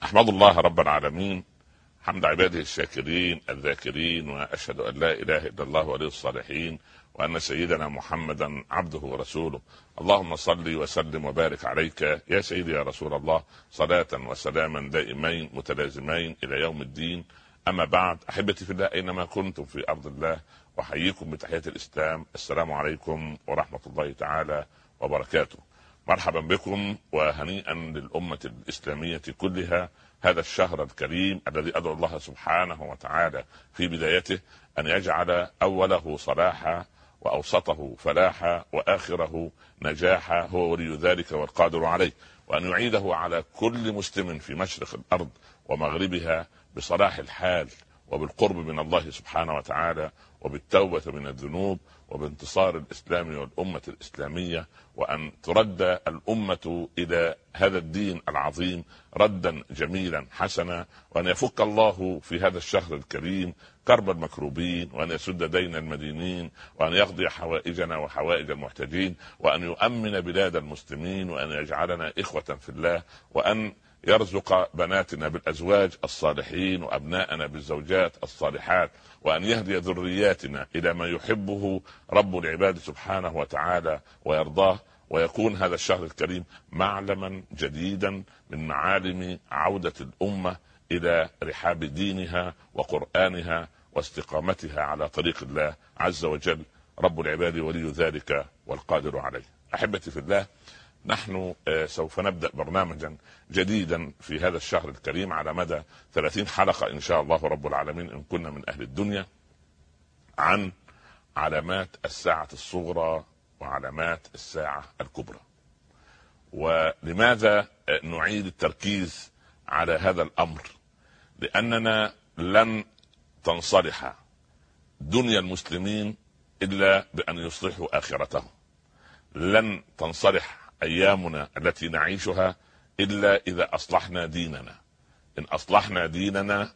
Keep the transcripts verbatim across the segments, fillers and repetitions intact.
أحمد الله رب العالمين حمد عباده الشاكرين الذاكرين، وأشهد أن لا إله إلا الله ولي الصالحين، وأن سيدنا محمدا عبده ورسوله. اللهم صل وسلم وبارك عليك يا سيدي يا رسول الله، صلاة وسلاما دائمين متلازمين إلى يوم الدين. أما بعد، أحبتي في الله أينما كنتم في أرض الله، وحييكم بتحية الإسلام. السلام عليكم ورحمة الله تعالى وبركاته. مرحبا بكم وهنيئا للأمة الإسلامية كلها هذا الشهر الكريم الذي أدعو الله سبحانه وتعالى في بدايته أن يجعل أوله صلاحا وأوسطه فلاحا وآخره نجاحا، هو ولي ذلك والقادر عليه، وأن يعيده على كل مسلم في مشرق الأرض ومغربها بصلاح الحال وبالقرب من الله سبحانه وتعالى وبالتوبة من الذنوب وبانتصار الإسلام والأمة الإسلامية، وأن ترد الأمة إلى هذا الدين العظيم ردا جميلا حسنا، وأن يفك الله في هذا الشهر الكريم كرب المكروبين، وأن يسد دين المدينين، وأن يقضي حوائجنا وحوائج المحتاجين، وأن يؤمن بلاد المسلمين، وأن يجعلنا إخوة في الله، وأن يرزق بناتنا بالأزواج الصالحين وأبناءنا بالزوجات الصالحات، وأن يهدي ذرياتنا إلى ما يحبه رب العباد سبحانه وتعالى ويرضاه، ويكون هذا الشهر الكريم معلما جديدا من معالم عودة الأمة إلى رحاب دينها وقرآنها واستقامتها على طريق الله عز وجل، رب العباد ولي ذلك والقادر عليه. أحبتي في الله، نحن سوف نبدأ برنامجا جديدا في هذا الشهر الكريم على مدى ثلاثين حلقة إن شاء الله رب العالمين إن كنا من أهل الدنيا، عن علامات الساعة الصغرى وعلامات الساعة الكبرى. ولماذا نعيد التركيز على هذا الأمر؟ لأننا لن تنصلح دنيا المسلمين إلا بأن يصلحوا آخرتهم، لن تنصلح أيامنا التي نعيشها إلا إذا أصلحنا ديننا. إن أصلحنا ديننا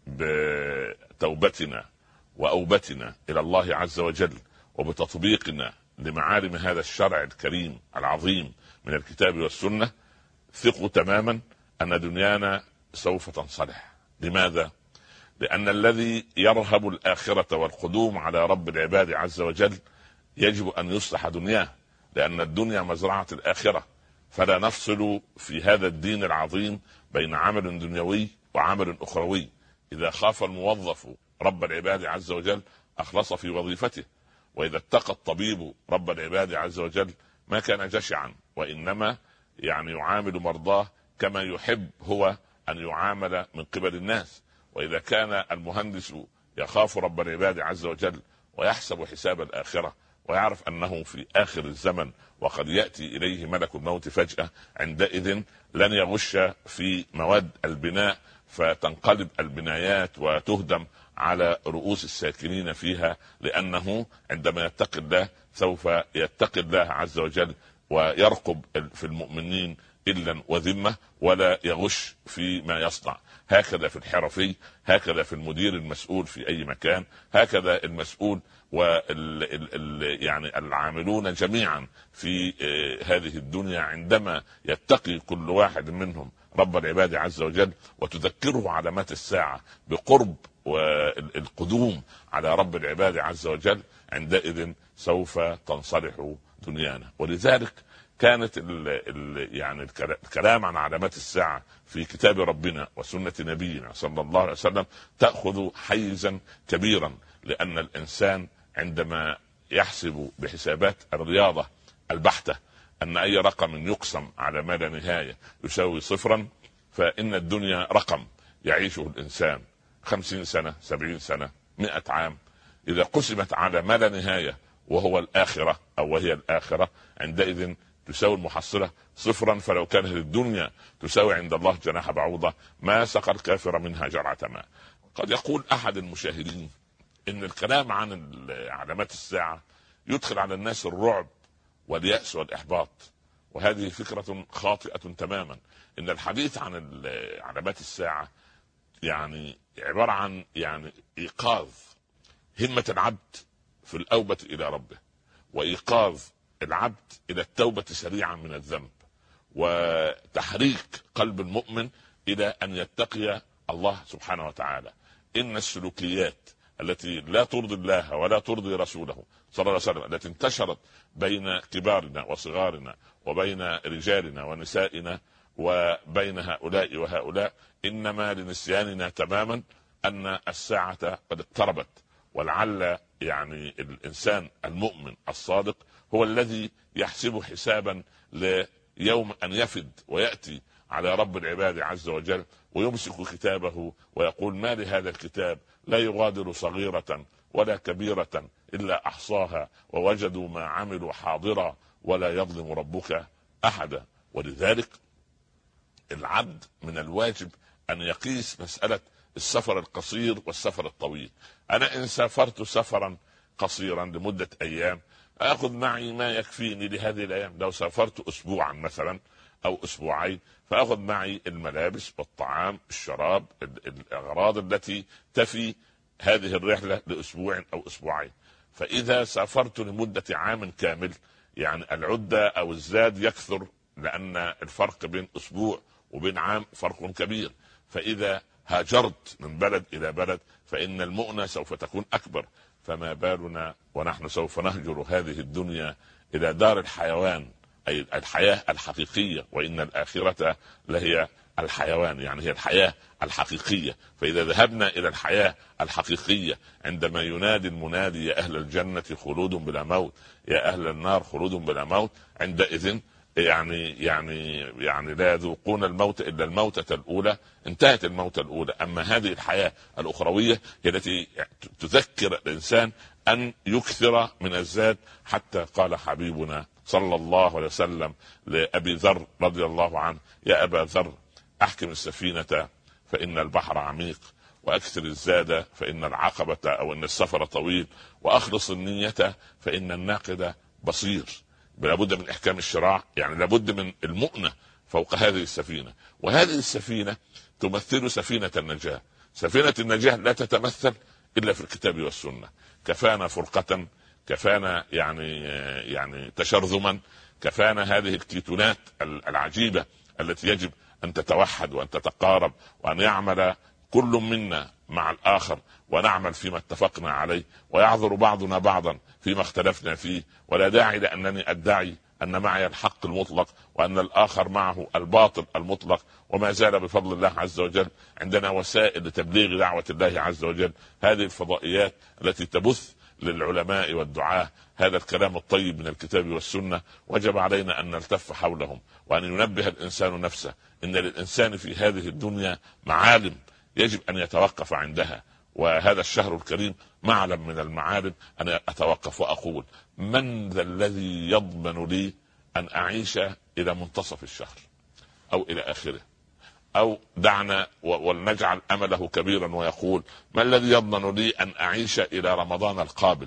بتوبتنا وأوبتنا إلى الله عز وجل وبتطبيقنا لمعالم هذا الشرع الكريم العظيم من الكتاب والسنة، ثقوا تماما أن دنيانا سوف تنصلح. لماذا؟ لأن الذي يرهب الآخرة والقدوم على رب العباد عز وجل يجب أن يصلح دنياه، لأن الدنيا مزرعة الآخرة، فلا نفصل في هذا الدين العظيم بين عمل دنيوي وعمل أخروي. إذا خاف الموظف رب العباد عز وجل أخلص في وظيفته، وإذا اتقى الطبيب رب العباد عز وجل ما كان جشعا، وإنما يعني يعامل مرضاه كما يحب هو أن يعامل من قبل الناس. وإذا كان المهندس يخاف رب العباد عز وجل ويحسب حساب الآخرة ويعرف أنه في آخر الزمن وقد يأتي إليه ملك الموت فجأة، عندئذ لن يغش في مواد البناء فتنقلب البنايات وتهدم على رؤوس الساكنين فيها، لأنه عندما يتقي الله سوف يتقي الله عز وجل ويرقب في المؤمنين إلا وذمة، ولا يغش في ما يصنع. هكذا في الحرفي، هكذا في المدير المسؤول في أي مكان، هكذا المسؤول وال يعني العاملون جميعا في هذه الدنيا عندما يتقي كل واحد منهم رب العباد عز وجل وتذكره علامات الساعة بقرب والقدوم على رب العباد عز وجل، عندئذ سوف تنصلح دنيانا. ولذلك كانت ال ال يعني الكلام عن علامات الساعة في كتاب ربنا وسنة نبينا صلى الله عليه وسلم تأخذ حيزا كبيرا، لأن الإنسان عندما يحسب بحسابات الرياضة البحتة أن أي رقم يقسم على ما لا نهاية يساوي صفرا، فإن الدنيا رقم يعيشه الإنسان خمسين سنة، سبعين سنة، مئة عام. إذا قسمت على ما لا نهاية وهو الآخرة أو وهي الآخرة، عندئذ تساوي المحصلة صفرا. فلو كانت الدنيا تساوي عند الله جناح بعوضة ما سقى الكافر منها جرعة ماء. قد يقول أحد المشاهدين إن الكلام عن علامات الساعة يدخل على الناس الرعب واليأس والإحباط، وهذه فكرة خاطئة تماما. إن الحديث عن علامات الساعة يعني عبارة عن يعني إيقاظ همة العبد في الأوبة إلى ربه، وإيقاظ العبد إلى التوبة سريعا من الذنب، وتحريك قلب المؤمن الى ان يتقي الله سبحانه وتعالى. ان السلوكيات التي لا ترضي الله ولا ترضي رسوله صلى الله عليه وسلم، التي انتشرت بين كبارنا وصغارنا وبين رجالنا ونسائنا وبين هؤلاء وهؤلاء، انما لنسياننا تماما ان الساعة قد اقتربت. ولعل يعني الانسان المؤمن الصادق هو الذي يحسب حسابا ليوم ان يفد ويأتي على رب العباد عز وجل ويمسك كتابه ويقول: ما لهذا الكتاب لا يغادر صغيرة ولا كبيرة إلا أحصاها ووجدوا ما عملوا حاضرا ولا يظلم ربك أحدا. ولذلك العبد من الواجب أن يقيس مسألة السفر القصير والسفر الطويل. أنا إن سافرت سفرا قصيرا لمدة أيام أخذ معي ما يكفيني لهذه الأيام. لو سافرت أسبوعا مثلا أو أسبوعين فأخذ معي الملابس والطعام الشراب الأغراض التي تفي هذه الرحلة لأسبوع أو أسبوعين. فإذا سافرت لمدة عام كامل يعني العدة أو الزاد يكثر، لأن الفرق بين أسبوع وبين عام فرق كبير. فإذا هاجرت من بلد إلى بلد فإن المؤنة سوف تكون أكبر، فما بالنا ونحن سوف نهجر هذه الدنيا إلى دار الحيوان، أي الحياة الحقيقية، وإن الآخرة لهي الحيوان، يعني هي الحياة الحقيقية. فإذا ذهبنا إلى الحياة الحقيقية عندما ينادي المنادي: يا أهل الجنة خلود بلا موت، يا أهل النار خلود بلا موت، عندئذ يعني يعني يعني لا يذوقون الموت إلا الموتة الأولى، انتهت الموتة الأولى. أما هذه الحياة الأخروية هي التي تذكر الإنسان أن يكثر من الزاد، حتى قال حبيبنا صلى الله عليه وسلم لأبي ذر رضي الله عنه: يا أبا ذر أحكم السفينة فإن البحر عميق، وأكثر الزاد فإن العقبة أو إن السفر طويل، وأخلص النية فإن الناقد بصير. لابد من إحكام الشراع، يعني لابد من المؤنة فوق هذه السفينة. وهذه السفينة تمثل سفينة النجاة. سفينة النجاة لا تتمثل إلا في الكتاب والسنة. كفانا فرقة، كفانا يعني يعني تشرذما، كفانا هذه الكيتونات العجيبة التي يجب أن تتوحد وأن تتقارب وأن يعمل كل منا مع الآخر ونعمل فيما اتفقنا عليه، ويعذر بعضنا بعضا فيما اختلفنا فيه. ولا داعي لأنني أدعي أن معي الحق المطلق وأن الآخر معه الباطل المطلق. وما زال بفضل الله عز وجل عندنا وسائل لتبليغ دعوة الله عز وجل، هذه الفضائيات التي تبث للعلماء والدعاة هذا الكلام الطيب من الكتاب والسنة. وجب علينا أن نلتف حولهم وأن ينبه الإنسان نفسه إن للإنسان في هذه الدنيا معالم يجب أن يتوقف عندها، وهذا الشهر الكريم معلم من المعالم. أنا أتوقف وأقول: من ذا الذي يضمن لي أن أعيش إلى منتصف الشهر أو إلى آخره؟ أو دعنا ولنجعل أمله كبيرا ويقول: ما الذي يضمن لي أن أعيش إلى رمضان القابل،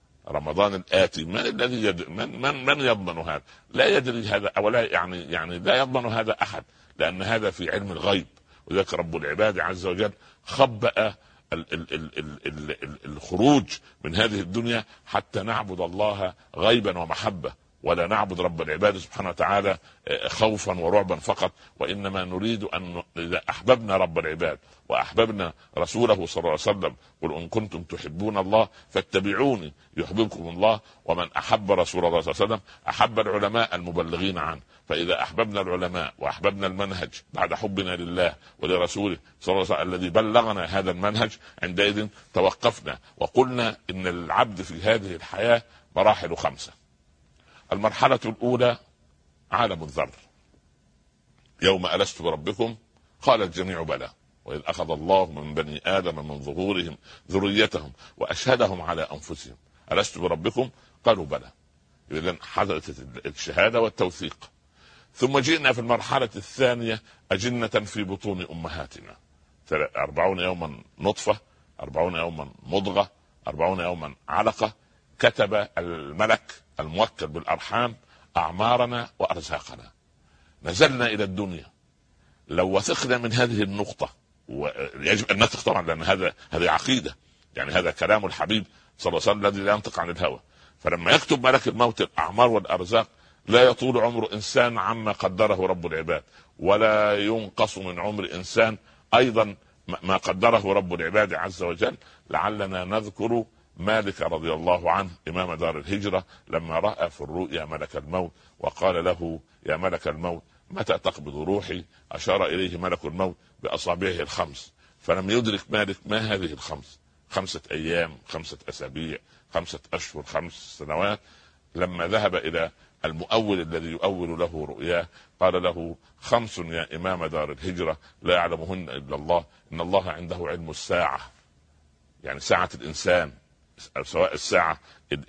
رمضان الآتي؟ من الذي يد... من من من يضمن هذا؟ لا يدري هذا، أو لا يعني يعني لا يضمن هذا أحد، لأن هذا في علم الغيب. وذلك رب العباد عز وجل خبأ ال ال ال ال ال ال الخروج من هذه الدنيا حتى نعبد الله غيبا ومحبة، ولا نعبد رب العباد سبحانه وتعالى خوفا ورعبا فقط. وإنما نريد أن إذا أحببنا رب العباد وأحببنا رسوله صلى الله عليه وسلم: قل إن كنتم تحبون الله فاتبعوني يحببكم الله. ومن أحب رسول الله صلى الله عليه وسلم أحب العلماء المبلغين عنه. فإذا أحببنا العلماء وأحببنا المنهج بعد حبنا لله ولرسوله صلى الله عليه وسلم الذي بلغنا هذا المنهج، عندئذ توقفنا وقلنا إن العبد في هذه الحياة مراحل خمسة. المرحلة الأولى عالم الذر، يوم ألست بربكم قال الجميع بلى، وإذ أخذ الله من بني آدم من ظهورهم ذريتهم وأشهدهم على أنفسهم ألست بربكم قالوا بلى. إذن حدثت الشهادة والتوثيق. ثم جئنا في المرحلة الثانية أجنة في بطون أمهاتنا، أربعون يوما نطفة، أربعون يوما مضغة، أربعون يوما علقة. كتب الملك الموكل بالأرحام أعمارنا وأرزاقنا. نزلنا إلى الدنيا. لو وثقنا من هذه النقطة، ويجب أن نثق طبعا لأن هذا هذه عقيدة، يعني هذا كلام الحبيب صلى الله عليه وسلم الذي لا ينطق عن الهوى. فلما يكتب ملك الموت الأعمار والأرزاق لا يطول عمر إنسان عما قدره رب العباد، ولا ينقص من عمر إنسان أيضا ما قدره رب العباد عز وجل. لعلنا نذكر مالك رضي الله عنه إمام دار الهجرة لما رأى في الرؤيا ملك الموت وقال له يا ملك الموت متى تقبض روحي؟ أشار إليه ملك الموت بأصابعه الخمس، فلم يدرك مالك ما هذه الخمس، خمسة أيام، خمسة أسابيع، خمسة أشهر، خمس سنوات. لما ذهب إلى المؤول الذي يؤول له رؤياه قال له خمس يا إمام دار الهجرة لا يعلمهن إلا الله، إن الله عنده علم الساعة، يعني ساعة الإنسان، سواء الساعة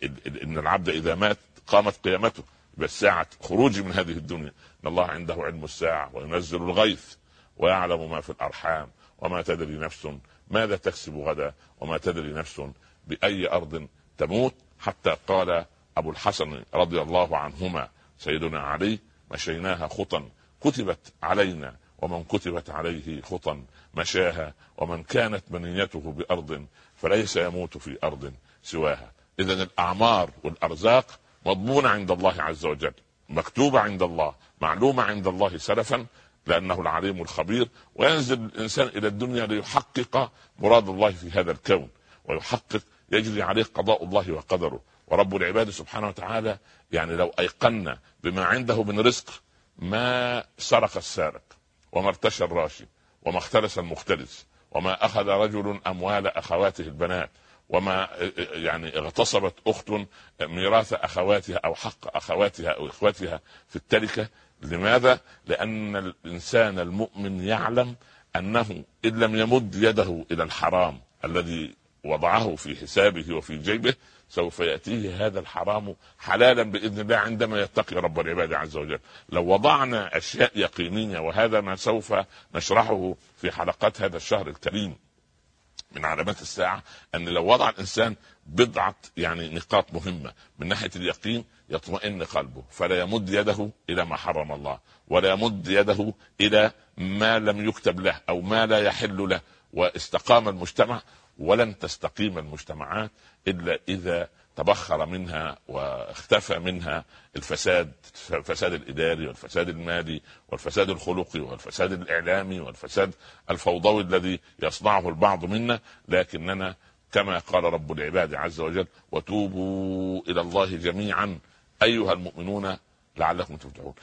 إن العبد إذا مات قامت قيامته، بس ساعة خروجه من هذه الدنيا. إن الله عنده علم الساعة وينزل الغيث ويعلم ما في الأرحام وما تدري نفس ماذا تكسب غدا وما تدري نفس بأي أرض تموت. حتى قال أبو الحسن رضي الله عنهما سيدنا علي مشيناها خطا كتبت علينا ومن كتبت عليه خطا مشاها ومن كانت منيته بأرض فليس يموت في أرض سواها. إذن الأعمار والأرزاق مضمونة عند الله عز وجل، مكتوبة عند الله، معلومة عند الله سلفا لأنه العليم الخبير. وينزل الإنسان إلى الدنيا ليحقق مراد الله في هذا الكون، ويحقق يجري عليه قضاء الله وقدره. ورب العباد سبحانه وتعالى يعني لو أيقنا بما عنده من رزق ما سرق السارق وما ارتشى الراشي وما اختلس المختلس وما أخذ رجل أموال أخواته البنات وما يعني اغتصبت أخت ميراث أخواتها أو حق أخواتها أو إخواتها في التركة. لماذا؟ لأن الإنسان المؤمن يعلم أنه إن لم يمد يده إلى الحرام الذي وضعه في حسابه وفي جيبه سوف يأتيه هذا الحرام حلالا بإذن الله عندما يتقي رب العباد عز وجل. لو وضعنا أشياء يقينية، وهذا ما سوف نشرحه في حلقات هذا الشهر الكريم من علامات الساعة، أن لو وضع الإنسان بضعة يعني نقاط مهمة من ناحية اليقين يطمئن قلبه، فلا يمد يده إلى ما حرم الله ولا يمد يده إلى ما لم يكتب له أو ما لا يحل له، واستقام المجتمع. ولن تستقيم المجتمعات إلا إذا تبخر منها واختفى منها الفساد، الفساد الإداري والفساد المالي والفساد الخلقي والفساد الإعلامي والفساد الفوضوي الذي يصنعه البعض منا. لكننا كما قال رب العباد عز وجل وتوبوا إلى الله جميعا أيها المؤمنون لعلكم تفلحون.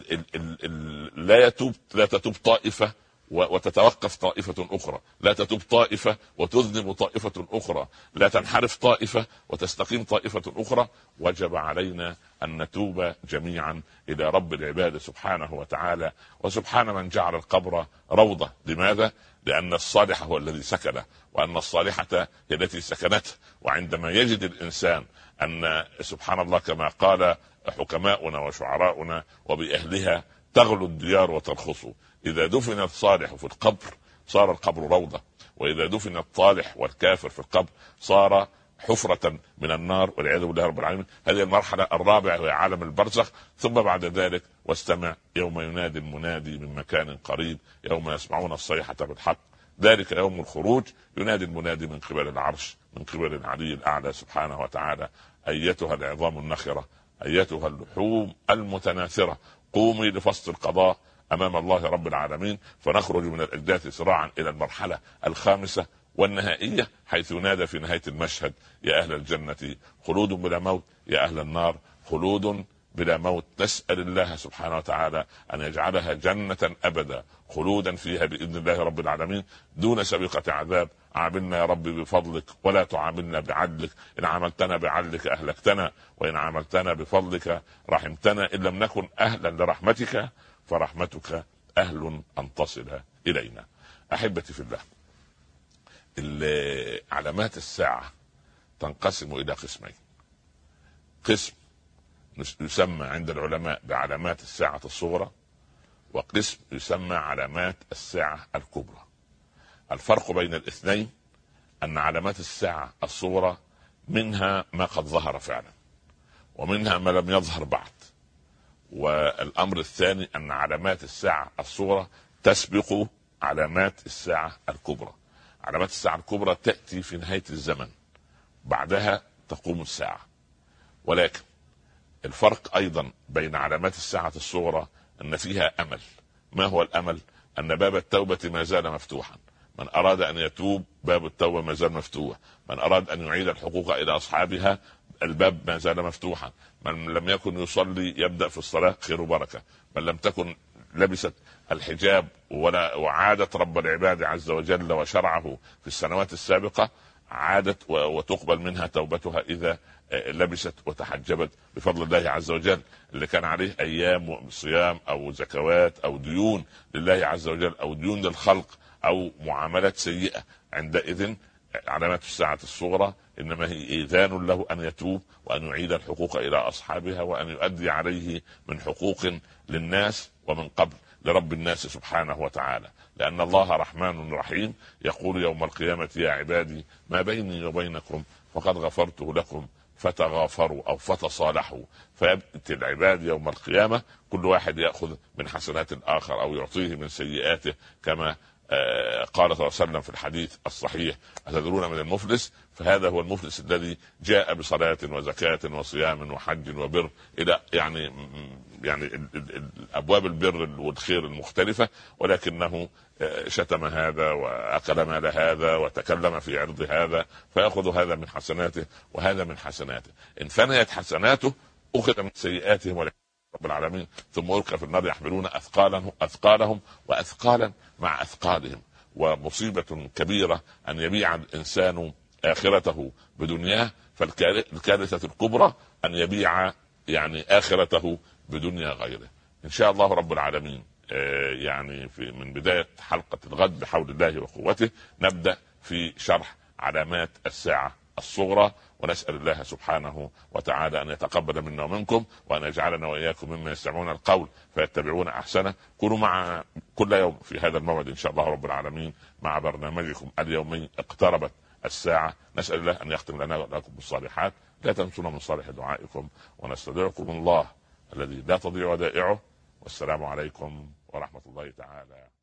لا يتوب لا تتوب طائفة وتتوقف طائفة أخرى، لا تتوب طائفة وتذنب طائفة أخرى، لا تنحرف طائفة وتستقيم طائفة أخرى. وجب علينا أن نتوب جميعا إلى رب العباد سبحانه وتعالى. وسبحان من جعل القبر روضة. لماذا؟ لأن الصالح هو الذي سكنه، وأن الصالحة هي التي سكنته. وعندما يجد الإنسان أن سبحان الله كما قال حكماؤنا وشعراؤنا وبأهلها تغلو الديار وترخص، إذا دفن الصالح في القبر صار القبر روضة، وإذا دفن الطالح والكافر في القبر صار حفرة من النار والعياذ بالله رب العالمين. هذه المرحلة الرابعة وهي عالم البرزخ. ثم بعد ذلك واستمع يوم ينادي المنادي من مكان قريب يوم يسمعون الصيحة بالحق ذلك يوم الخروج. ينادي المنادي من قبل العرش من قبل العلي الأعلى سبحانه وتعالى أيتها العظام النخرة أيتها اللحوم المتناثرة قومي لفصل القضاء أمام الله رب العالمين. فنخرج من الأجداث سراعا إلى المرحلة الخامسة والنهائية، حيث ينادى في نهاية المشهد يا أهل الجنة خلود بلا موت، يا أهل النار خلود بلا موت. نسأل الله سبحانه وتعالى أن يجعلها جنة أبدا خلودا فيها بإذن الله رب العالمين دون سابقة عذاب. عاملنا يا رب بفضلك ولا تعاملنا بعدلك، إن عاملتنا بعدلك أهلكتنا، وإن عاملتنا بفضلك رحمتنا. إن لم نكن أهلا لرحمتك فرحمتك أهل أن تصل إلينا. أحبتي في الله، علامات الساعة تنقسم إلى قسمين. قسم يسمى عند العلماء بعلامات الساعة الصغرى، وقسم يسمى علامات الساعة الكبرى. الفرق بين الاثنين أن علامات الساعة الصغرى منها ما قد ظهر فعلا ومنها ما لم يظهر بعد. والأمر الثاني أن علامات الساعة الصغرى تسبق علامات الساعة الكبرى. علامات الساعة الكبرى تأتي في نهاية الزمن، بعدها تقوم الساعة. ولكن الفرق أيضا بين علامات الساعة الصغرى أن فيها أمل. ما هو الامل؟ ان باب التوبه ما زال مفتوحا. من اراد ان يتوب باب التوبه ما زال مفتوح. من اراد ان يعيد الحقوق الى اصحابها الباب ما زال مفتوحا. من لم يكن يصلي يبدا في الصلاه خير وبركه. من لم تكن لبست الحجاب ولا وعادت رب العباد عز وجل وشرعه في السنوات السابقه عادت وتقبل منها توبتها اذا لبست وتحجبت بفضل الله عز وجل. اللي كان عليه ايام صيام او زكوات او ديون لله عز وجل او ديون للخلق او معاملات سيئه، عندئذ علامات الساعة الصغرى إنما هي إيذان له أن يتوب وأن يعيد الحقوق إلى أصحابها وأن يؤدي عليه من حقوق للناس ومن قبل لرب الناس سبحانه وتعالى، لأن الله رحمن رحيم يقول يوم القيامة يا عبادي ما بيني وبينكم فقد غفرته لكم فتغافروا أو فتصالحوا. فيأتي العباد يوم القيامة كل واحد يأخذ من حسنات الآخر أو يعطيه من سيئاته، كما قال صلى الله عليه وسلم في الحديث الصحيح أتدرون من المفلس؟ فهذا هو المفلس الذي جاء بصلاة وزكاة وصيام وحج وبر إلى يعني يعني أبواب البر والخير المختلفة، ولكنه شتم هذا وأكل مال هذا وتكلم في عرض هذا فيأخذ هذا من حسناته وهذا من حسناته. إن فنيت حسناته أخذ من سيئاتهم رب العالمين ثم ألقى في النار يحملون أثقالهم أثقالهم وأثقالا مع أثقالهم. ومصيبة كبيرة أن يبيع الإنسان آخرته بدنياه، فالكارثة الكبرى أن يبيع يعني آخرته بدنيا غيره. إن شاء الله رب العالمين يعني في من بداية حلقة الغد بحول الله وقوته نبدأ في شرح علامات الساعة الصغرى، ونسأل الله سبحانه وتعالى أن يتقبل منا ومنكم وأن يجعلنا وإياكم مما يستمعون القول فيتبعون أحسنه. كونوا مع كل يوم في هذا الموعد إن شاء الله رب العالمين مع برنامجكم اليومي اقتربت الساعة. نسأل الله أن يختم لنا ولكم بالصالحات. لا تنسونا من صالح دعائكم ونستودعكم الله الذي لا تضيع ودائعه. والسلام عليكم ورحمة الله تعالى.